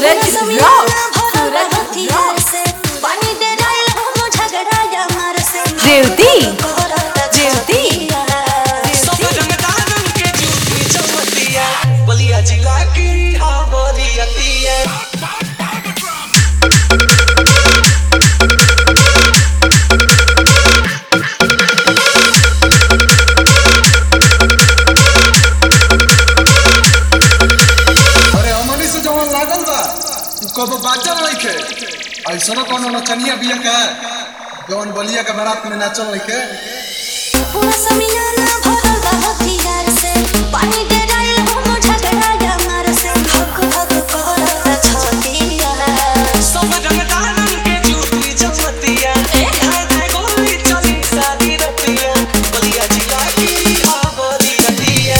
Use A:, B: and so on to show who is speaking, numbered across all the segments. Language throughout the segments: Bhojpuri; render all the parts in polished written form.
A: सूरज रॉक रेवती
B: बलिया जिला की बलियती है। कब बाजल लइके ऐसनो कोनो नचनिया बिया के जवन बलिया के बारात में नाचल लइके
C: पूरा समियाना भरल रहती यार से पानी दे डाल हम झगड़ा या मार से हक हक करत छतिया
B: सब रंगदारन के जूती जमतिया हाय हाय गोली चली शादी रतिया बलिया जिला की बलियती है।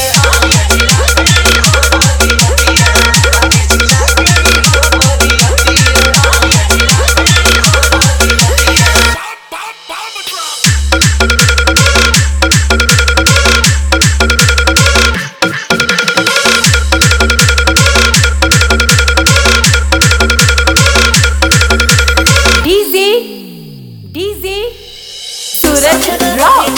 A: डीजे सूरज रॉक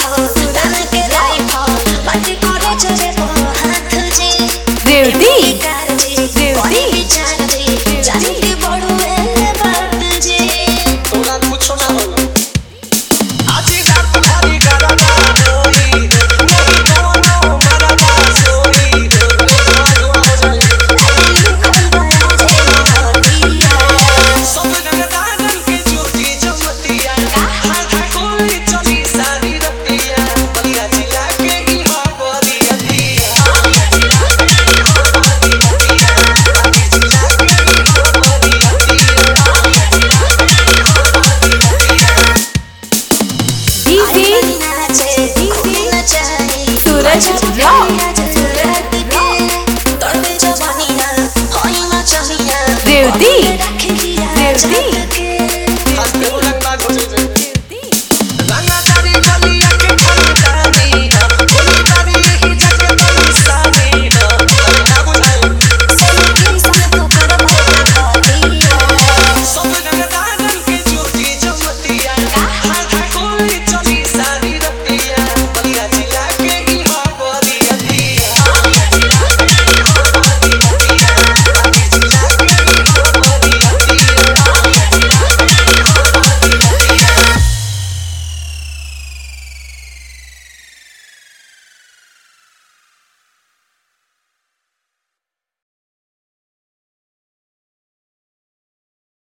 A: रेवती